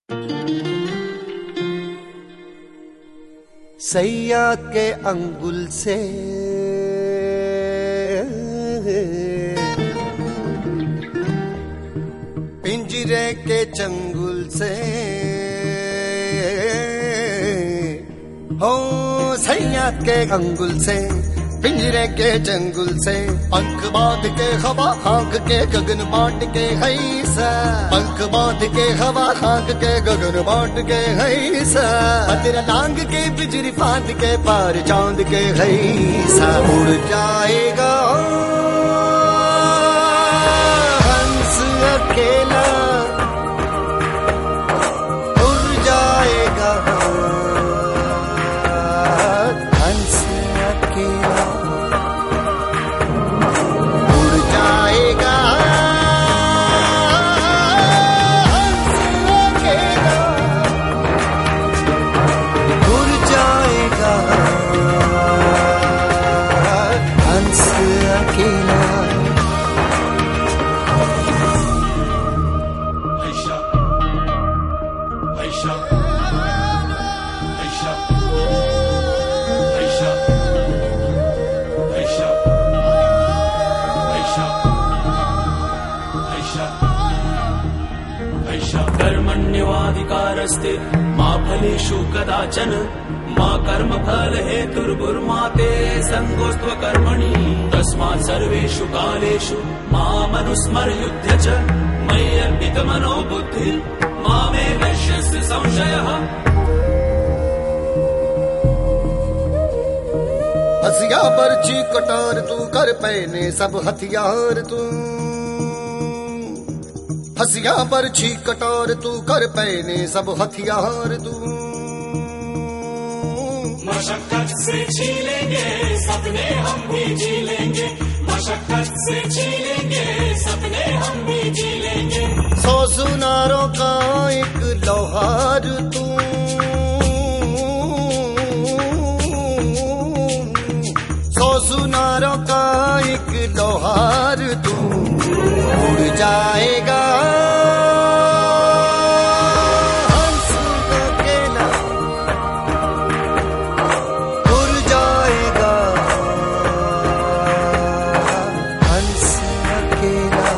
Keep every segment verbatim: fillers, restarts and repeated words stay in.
सैया के अंगुल से पिंजरे के चंगुल से हो, सैया के अंगुल से पिंजरे के चंगुल से पंख बांध के हवा हाँक के गगन बांट के हैसा, पंख बांध के हवा हाँक के गगन बांट के हैसा, तेरा लांग के बिजली फांद के पार चांद के हैसा। उड़ जाएगा हंस अकेला, उड़ जाएगा हंस अकेला, कर्मण्यवाधिकारस्ते मा फलेषु कदाचन, मा कर्मफल हेतुर्भुर्मा ते संगोऽस्त्व कर्मणि, तस्मात् सर्वेषु कालेषु मामनुस्मरयुध्य च, मयि अर्पितमनो बुद्धिर् मामे वैश्यस्य संशयः। हसिया बरछी कटार तू कर पैने सब हथियार तू, हसिया बरछी कटार तू कर पैने सब हथियार तू, मशक्कत से छीलेंगे सपने हम भी जी लेंगे, मशक्कत से छीलेंगे सपने हम भी जी लेंगे। सौ सुनारों का एक लोहार तू, सौ सुनारों का एक लोहार तू, उड़ जाएगा हंस अकेला, उड़ जाएगा हंस अकेला,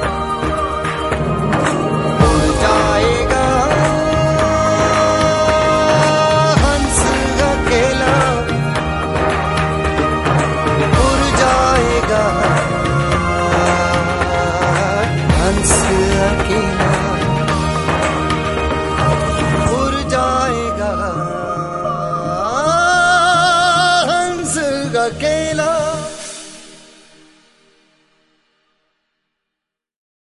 उड़ जाएगा हंस अकेला, उड़ जाएगा हंस अकेला, उड़ जाएगा हंस अकेला।